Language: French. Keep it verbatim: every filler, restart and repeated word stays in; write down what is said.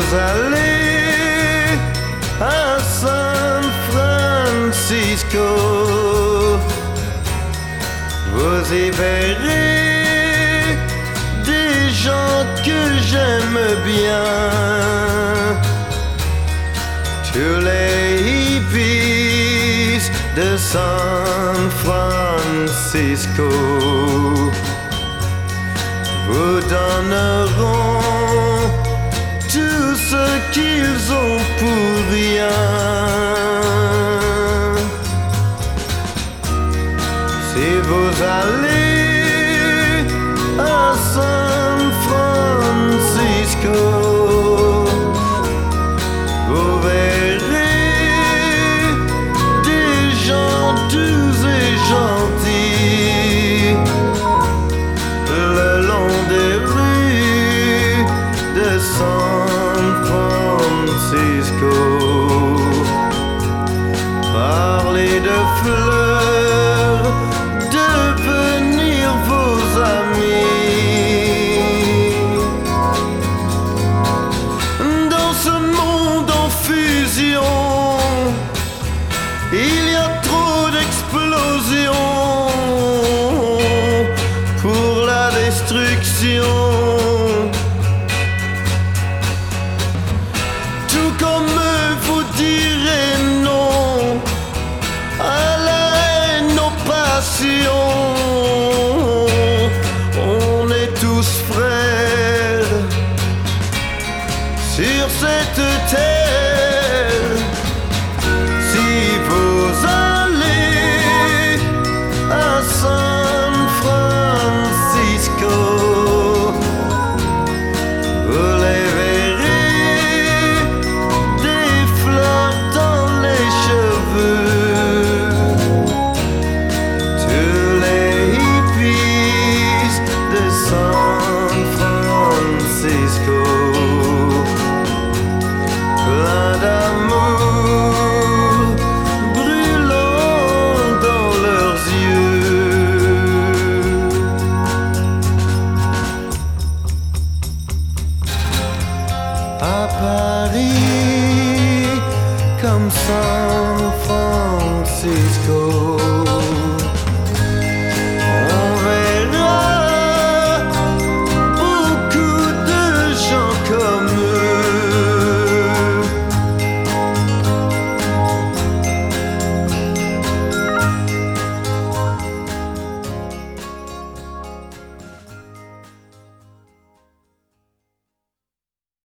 allez à San Francisco, vous y verrez des gens que j'aime bien, tous les hippies de San Francisco vous donneront tout ce qu'ils ont pour rien. Si vous allez à San Francisco, vous verrez des gens doux et gentils le long des rues de San Francisco. Parler de fleurs, devenir vos amis. Dans ce monde en fusion, il y a trop d'explosions pour la destruction.